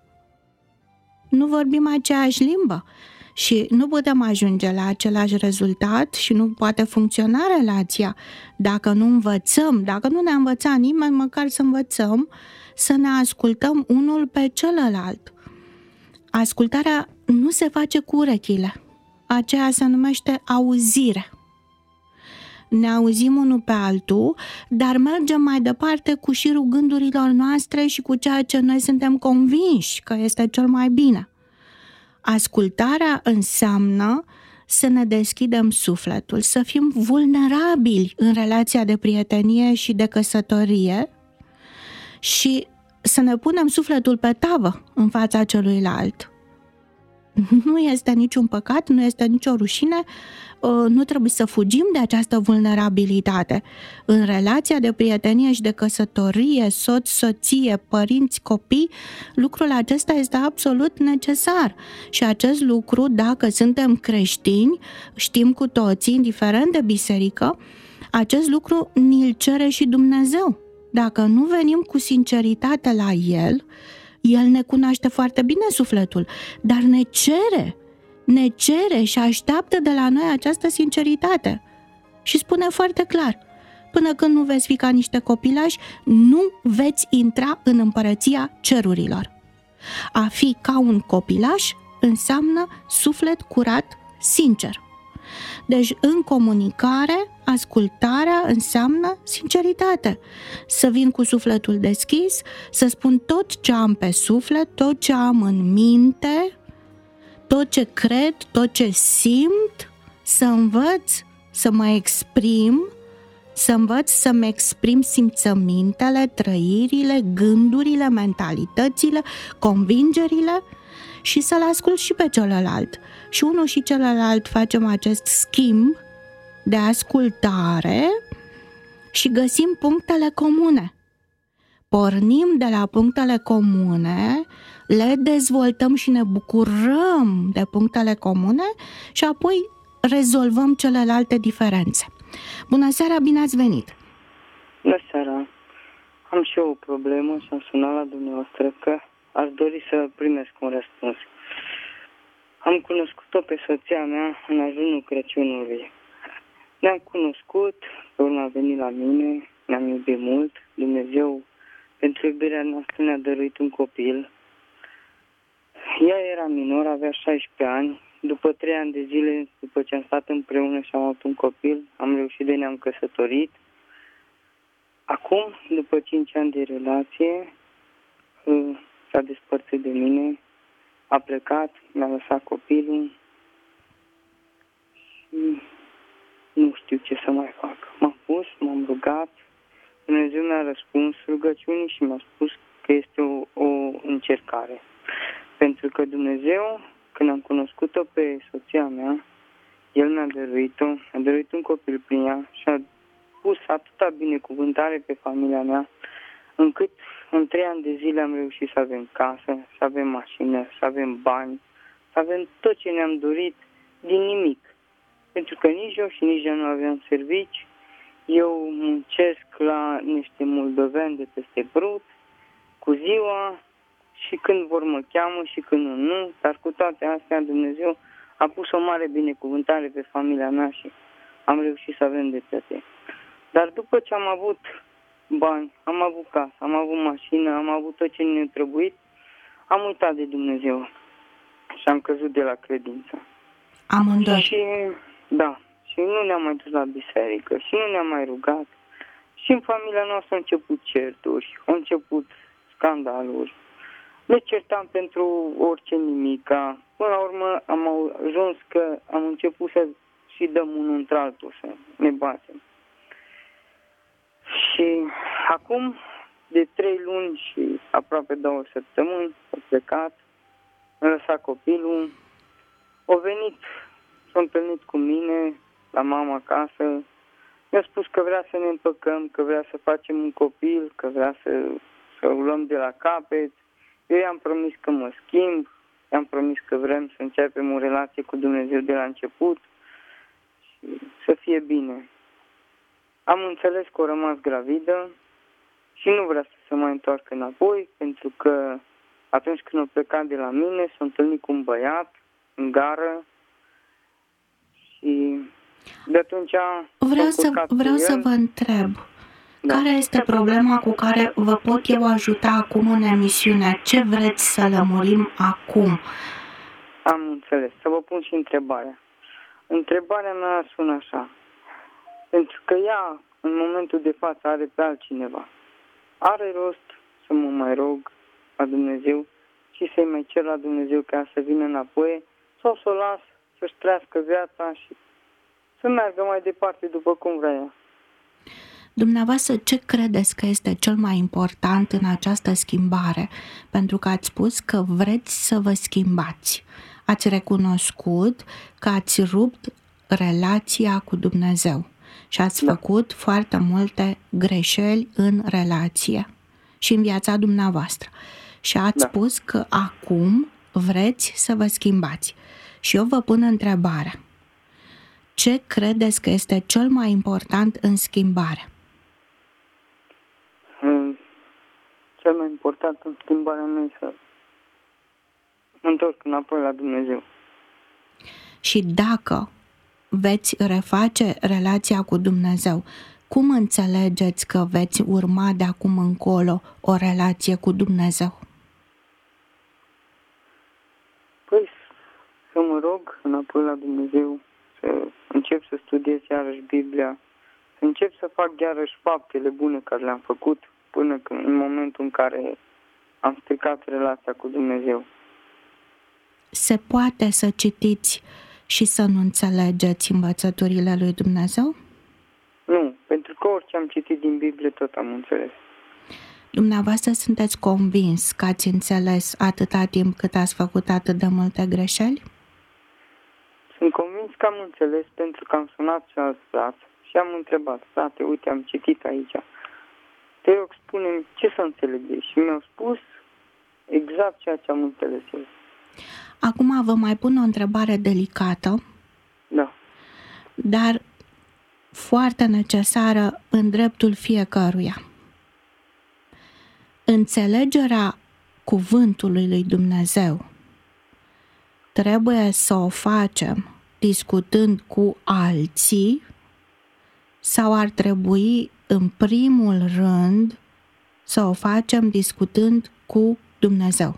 Nu vorbim aceeași limbă. Și nu putem ajunge la același rezultat și nu poate funcționa relația dacă nu învățăm, dacă nu ne învăța nimeni, măcar să învățăm să ne ascultăm unul pe celălalt. Ascultarea nu se face cu urechile, aceea se numește auzire. Ne auzim unul pe altul, dar mergem mai departe cu șirul gândurilor noastre și cu ceea ce noi suntem convinși că este cel mai bine. Ascultarea înseamnă să ne deschidem sufletul, să fim vulnerabili în relația de prietenie și de căsătorie și să ne punem sufletul pe tavă în fața celuilalt. Nu este niciun păcat, nu este nicio rușine, nu trebuie să fugim de această vulnerabilitate. În relația de prietenie și de căsătorie, soț, soție, părinți, copii, lucrul acesta este absolut necesar. Și acest lucru, dacă suntem creștini, știm cu toții, indiferent de biserică, acest lucru ni-l cere și Dumnezeu. Dacă nu venim cu sinceritate la El, El ne cunoaște foarte bine sufletul, dar ne cere, ne cere și așteaptă de la noi această sinceritate. Și spune foarte clar, până când nu veți fi ca niște copilași, nu veți intra în împărăția cerurilor. A fi ca un copilaș înseamnă suflet curat, sincer. Deci în comunicare, ascultarea înseamnă sinceritate. Să vin cu sufletul deschis, să spun tot ce am pe suflet, tot ce am în minte, tot ce cred, tot ce simt, să învăț să mă exprim, să învăț să-mi exprim simțămintele, trăirile, gândurile, mentalitățile, convingerile și să-l ascult și pe celălalt. Și unul și celălalt facem acest schimb de ascultare și găsim punctele comune. Pornim de la punctele comune, le dezvoltăm și ne bucurăm de punctele comune și apoi rezolvăm celelalte diferențe. Bună seara, bine ați venit! Bună seara! Am și eu o problemă și am sunat la dumneavoastră că aș dori să primesc un răspuns. Am cunoscut-o pe soția mea în ajunul Crăciunului. Ne-am cunoscut, pe urmă a venit la mine, ne-am iubit mult. Dumnezeu, pentru iubirea noastră, ne-a dăruit un copil. Ea era minor, avea șaisprezece ani. După trei ani de zile, după ce am stat împreună și am avut un copil, am reușit de ne-am căsătorit. Acum, după cinci ani de relație, s-a despărțit de mine, a plecat, mi-a lăsat copilul și nu știu ce să mai fac. M-am pus, m-am rugat, Dumnezeu mi-a răspuns rugăciunii și mi-a spus că este o, o încercare. Pentru că Dumnezeu, când am cunoscut-o pe soția mea, El mi-a dăruit-o, mi-a dăruit un copil prin ea și a pus atâta binecuvântare pe familia mea, încât în trei ani de zile am reușit să avem casă, să avem mașină, să avem bani, să avem tot ce ne-am dorit din nimic. Pentru că nici eu și nici ea nu aveam servici. Eu muncesc la niște moldoveni de peste Brut, cu ziua, și când vor mă cheamă și când nu, nu, dar cu toate astea Dumnezeu a pus o mare binecuvântare pe familia mea și am reușit să avem de toate. Dar după ce am avut bani, am avut casă, am avut mașină, am avut tot ce ne-a trebuit, am uitat de Dumnezeu și am căzut de la credință. Amândoi. Și, da, și nu ne-am mai dus la biserică și nu ne-am mai rugat. Și în familia noastră au început certuri, au început scandaluri. Ne certam pentru orice nimica. Până la urmă am ajuns că am început să și dăm unul într-altul, să ne batem. Și acum, de trei luni și aproape două săptămâni, a plecat, a lăsat copilul, a venit, s-a întâlnit cu mine la mama acasă, mi-a spus că vrea să ne împăcăm, că vrea să facem un copil, că vrea să, să o luăm de la capăt. Eu i-am promis că mă schimb, i-am promis că vrem să începem o relație cu Dumnezeu de la început și să fie bine. Am înțeles că a rămas gravidă și nu vrea să se mai întoarcă înapoi, pentru că atunci când a plecat de la mine s-a întâlnit cu un băiat în gară și de atunci a Vreau, să, vreau să vă întreb, da. Care este problema cu care vă pot eu ajuta acum în emisiune? Ce vreți să lămurim acum? Am înțeles. Să vă pun și întrebarea. Întrebarea mea sună așa. Pentru că ea, în momentul de față, are pe altcineva. Are rost să mă mai rog la Dumnezeu și să-i mai cer la Dumnezeu ca să vină înapoi sau să o las să-și trăiască viața și să meargă mai departe după cum vrea ea. Dumneavoastră, ce credeți că este cel mai important în această schimbare? Pentru că ați spus că vreți să vă schimbați. Ați recunoscut că ați rupt relația cu Dumnezeu și ați da. făcut foarte multe greșeli în relație și în viața dumneavoastră. Și ați da. spus că acum vreți să vă schimbați. Și eu vă pun întrebarea. Ce credeți că este cel mai important în schimbare? Cel mai important în schimbarea mea e să mă întorc înapoi la Dumnezeu. Și dacă veți reface relația cu Dumnezeu, cum înțelegeți că veți urma de acum încolo o relație cu Dumnezeu? Păi să mă rog înapoi la Dumnezeu, să încep să studiez iarăși Biblia, să încep să fac iarăși faptele bune care le-am făcut până când, în momentul în care am stricat relația cu Dumnezeu. Se poate să citiți și să nu înțelegeți învățăturile lui Dumnezeu? Nu, pentru că orice am citit din Biblie tot am înțeles. Dumneavoastră sunteți convins că ați înțeles atâta timp cât ați făcut atât de multe greșeli? Sunt convins că am înțeles pentru că am sunat și alt frat și am întrebat, frate, uite, am citit aici. Te rog, spune-mi ce să înțeleg. Și mi-au spus exact ceea ce am înțeles eu. Acum vă mai pun o întrebare delicată, Da. dar foarte necesară în dreptul fiecăruia. Înțelegerea cuvântului lui Dumnezeu trebuie să o facem discutând cu alții sau ar trebui în primul rând să o facem discutând cu Dumnezeu?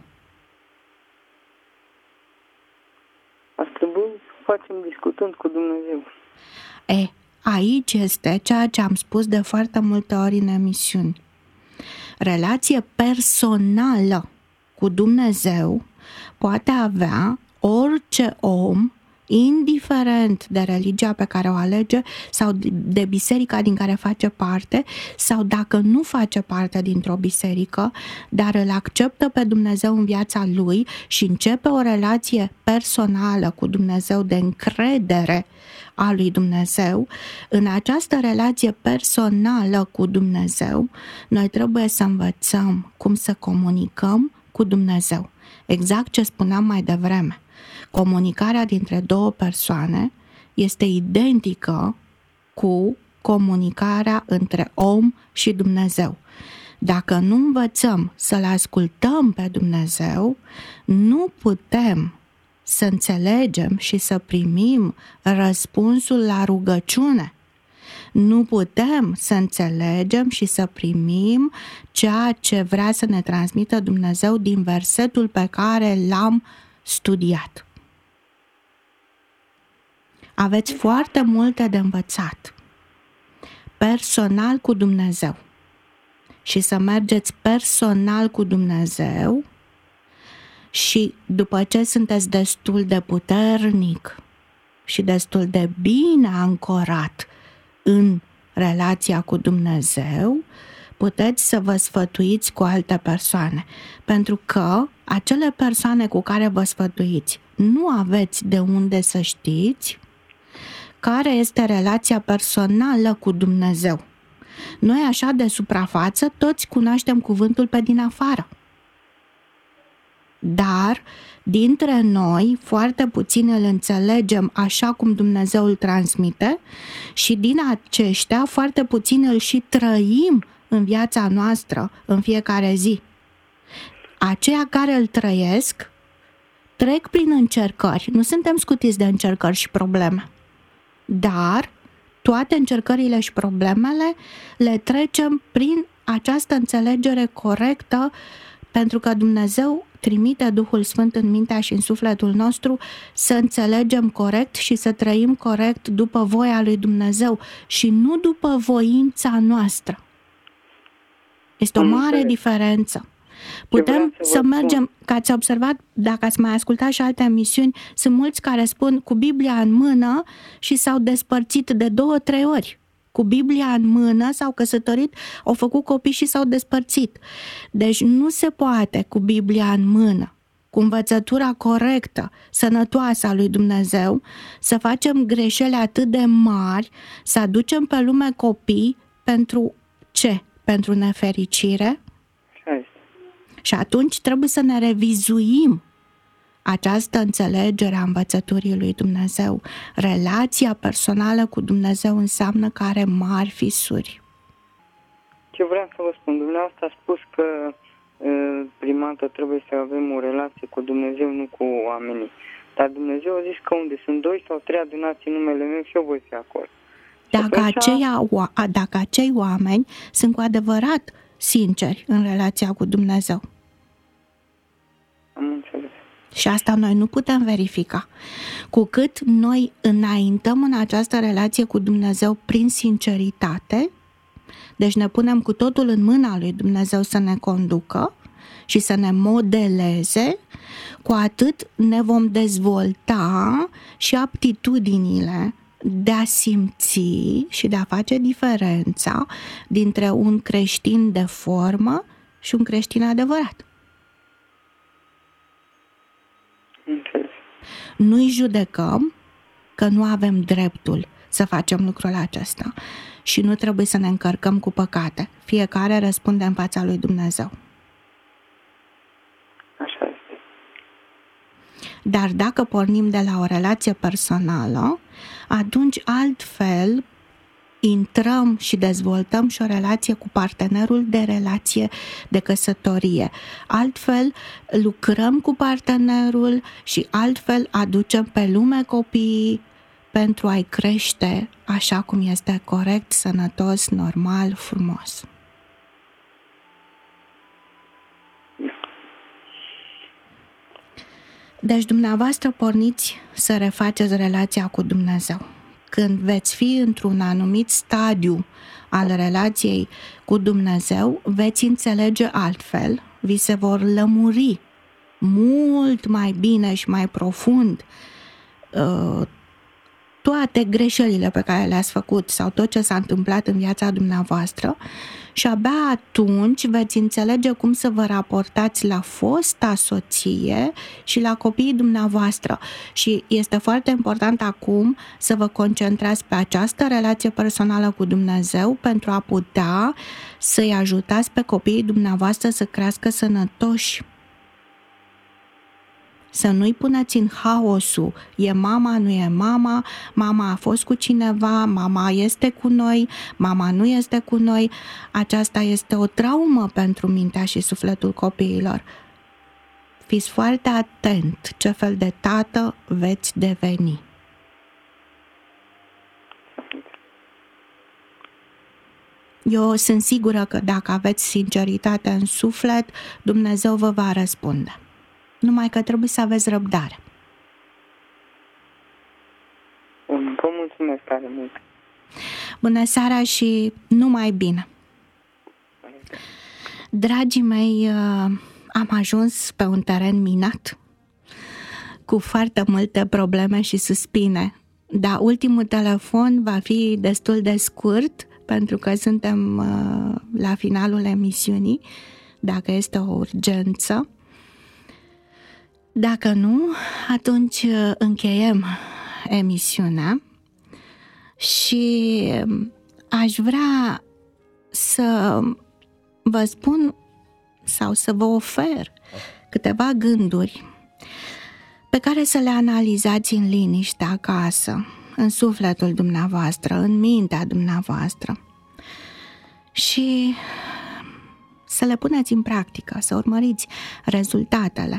Ar trebui să facem discutând cu Dumnezeu. E, aici este ceea ce am spus de foarte multe ori în emisiuni. Relație personală cu Dumnezeu poate avea orice om, indiferent de religia pe care o alege sau de biserica din care face parte sau dacă nu face parte dintr-o biserică, dar îl acceptă pe Dumnezeu în viața lui și începe o relație personală cu Dumnezeu de încredere a lui Dumnezeu. În această relație personală cu Dumnezeu, noi trebuie să învățăm cum să comunicăm cu Dumnezeu. Exact ce spuneam mai devreme. Comunicarea dintre două persoane este identică cu comunicarea între om și Dumnezeu. Dacă nu învățăm să-L ascultăm pe Dumnezeu, nu putem să înțelegem și să primim răspunsul la rugăciune. Nu putem să înțelegem și să primim ceea ce vrea să ne transmită Dumnezeu din versetul pe care l-am studiat. Aveți foarte multe de învățat personal cu Dumnezeu și să mergeți personal cu Dumnezeu și după ce sunteți destul de puternic și destul de bine ancorat în relația cu Dumnezeu, puteți să vă sfătuiți cu alte persoane, pentru că acele persoane cu care vă sfătuiți nu aveți de unde să știți care este relația personală cu Dumnezeu. Noi așa de suprafață toți cunoaștem cuvântul pe din afară. Dar dintre noi foarte puțin îl înțelegem așa cum Dumnezeu îl transmite și din aceștia foarte puțin îl și trăim în viața noastră în fiecare zi. Aceia care îl trăiesc trec prin încercări. Nu suntem scutiți de încercări și probleme. Dar toate încercările și problemele le trecem prin această înțelegere corectă, pentru că Dumnezeu trimite Duhul Sfânt în mintea și în sufletul nostru să înțelegem corect și să trăim corect după voia lui Dumnezeu și nu după voința noastră. Este o mare diferență. Putem să mergem, că ați observat, dacă ați mai ascultat și alte emisiuni, sunt mulți care spun cu Biblia în mână și s-au despărțit de două, trei ori. Cu Biblia în mână s-au căsătorit, au făcut copii și s-au despărțit. Deci nu se poate cu Biblia în mână, cu învățătura corectă, sănătoasă a lui Dumnezeu, să facem greșeli atât de mari, să aducem pe lume copii pentru ce? Pentru nefericire? Și atunci trebuie să ne revizuim această înțelegere a învățăturii lui Dumnezeu. Relația personală cu Dumnezeu înseamnă că are mari fisuri. Ce vreau să vă spun, dumneavoastră a spus că prima dată trebuie să avem o relație cu Dumnezeu, nu cu oamenii. Dar Dumnezeu a zis că unde sunt doi sau trei adunați în numele meu și eu voi fi acolo. Dacă, așa... aceia, dacă acei oameni sunt cu adevărat sinceri în relația cu Dumnezeu. Am înțeles. Și asta noi nu putem verifica. Cu cât noi înaintăm în această relație cu Dumnezeu prin sinceritate, deci ne punem cu totul în mâna lui Dumnezeu să ne conducă și să ne modeleze, cu atât ne vom dezvolta și aptitudinile de a simți și de a face diferența dintre un creștin de formă și un creștin adevărat. Înțeles. Nu-i judecăm că nu avem dreptul să facem lucrul acesta și nu trebuie să ne încărcăm cu păcate. Fiecare răspunde în fața lui Dumnezeu. Așa este. Dar dacă pornim de la o relație personală, atunci altfel intrăm și dezvoltăm și o relație cu partenerul de relație de căsătorie. Altfel lucrăm cu partenerul și altfel aducem pe lume copiii pentru a-i crește așa cum este corect, sănătos, normal, frumos. Deci dumneavoastră porniți să refaceți relația cu Dumnezeu. Când veți fi într-un anumit stadiu al relației cu Dumnezeu, veți înțelege altfel, vi se vor lămuri mult mai bine și mai profund uh, toate greșelile pe care le-ați făcut sau tot ce s-a întâmplat în viața dumneavoastră și abia atunci veți înțelege cum să vă raportați la fosta soție și la copiii dumneavoastră. Și este foarte important acum să vă concentrați pe această relație personală cu Dumnezeu pentru a putea să-i ajutați pe copiii dumneavoastră să crească sănătoși. Să nu-i puneți în haosul, e mama, nu e mama, mama a fost cu cineva, mama este cu noi, mama nu este cu noi. Aceasta este o traumă pentru mintea și sufletul copiilor. Fiți foarte atent ce fel de tată veți deveni. Eu sunt sigură că dacă aveți sinceritate în suflet, Dumnezeu vă va răspunde. Numai că trebuie să aveți răbdare. Vă mulțumesc tare mult. Bună seara și numai bine. Dragii mei, am ajuns pe un teren minat cu foarte multe probleme și suspine. Dar ultimul telefon va fi destul de scurt pentru că suntem la finalul emisiunii, dacă este o urgență. Dacă nu, atunci încheiem emisiunea și aș vrea să vă spun sau să vă ofer câteva gânduri pe care să le analizați în liniște acasă, în sufletul dumneavoastră, în mintea dumneavoastră și să le puneți în practică, să urmăriți rezultatele.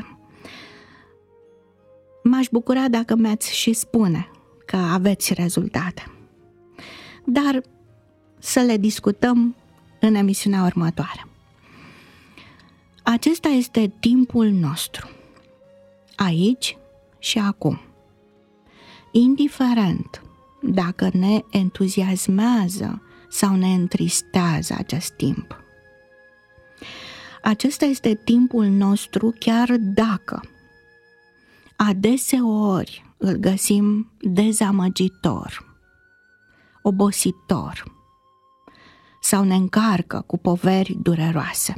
M-aș bucura dacă mi-ați și spune că aveți rezultate. Dar să le discutăm în emisiunea următoare. Acesta este timpul nostru, aici și acum. Indiferent dacă ne entuziasmează sau ne întristează acest timp. Acesta este timpul nostru chiar dacă adeseori îl găsim dezamăgitor, obositor sau ne încarcă cu poveri dureroase.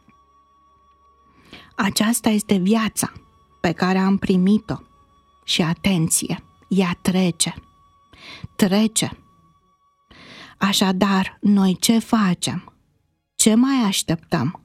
Aceasta este viața pe care am primit-o și atenție, ea trece, trece. Așadar, noi ce facem? Ce mai așteptăm?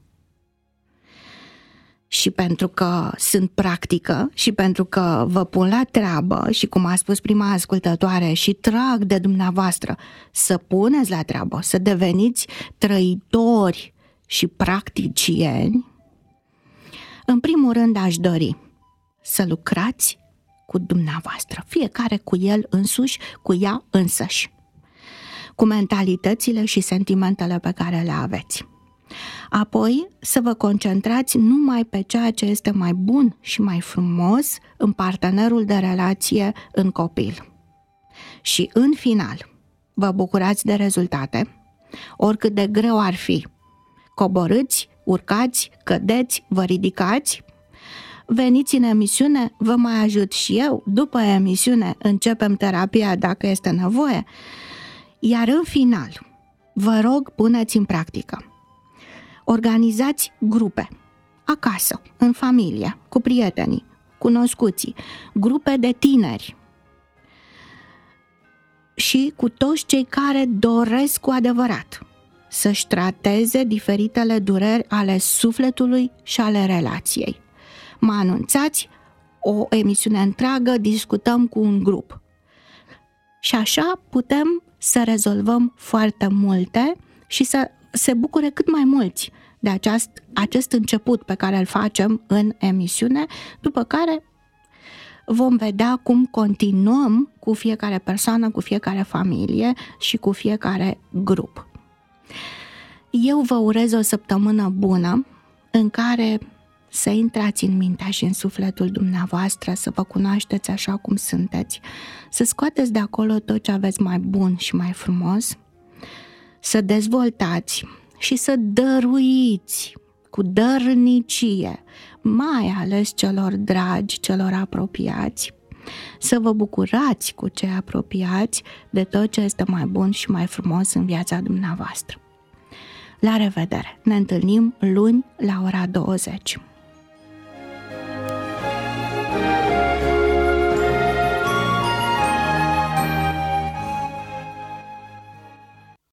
Și pentru că sunt practică și pentru că vă pun la treabă și cum a spus prima ascultătoare și trag de dumneavoastră să puneți la treabă, să deveniți trăitori și practicieni, în primul rând aș dori să lucrați cu dumneavoastră, fiecare cu el însuși, cu ea însăși, cu mentalitățile și sentimentele pe care le aveți. Apoi să vă concentrați numai pe ceea ce este mai bun și mai frumos în partenerul de relație, în copil. Și în final, vă bucurați de rezultate, oricât de greu ar fi. Coborâți, urcați, cădeți, vă ridicați, veniți în emisiune, vă mai ajut și eu, după emisiune începem terapia dacă este nevoie, iar în final, vă rog, puneți în practică. Organizați grupe, acasă, în familie, cu prietenii, cunoscuții, grupe de tineri și cu toți cei care doresc cu adevărat să-și trateze diferitele dureri ale sufletului și ale relației. Mă anunțați, o emisiune întreagă, discutăm cu un grup. Și așa putem să rezolvăm foarte multe și să se bucure cât mai mulți de acest, acest început pe care îl facem în emisiune, după care vom vedea cum continuăm cu fiecare persoană, cu fiecare familie și cu fiecare grup. Eu vă urez o săptămână bună în care să intrați în mintea și în sufletul dumneavoastră, să vă cunoașteți așa cum sunteți, să scoateți de acolo tot ce aveți mai bun și mai frumos, să dezvoltați și să dăruiți cu dărnicie, mai ales celor dragi, celor apropiați, să vă bucurați cu cei apropiați de tot ce este mai bun și mai frumos în viața dumneavoastră. La revedere! Ne întâlnim luni la ora douăzeci.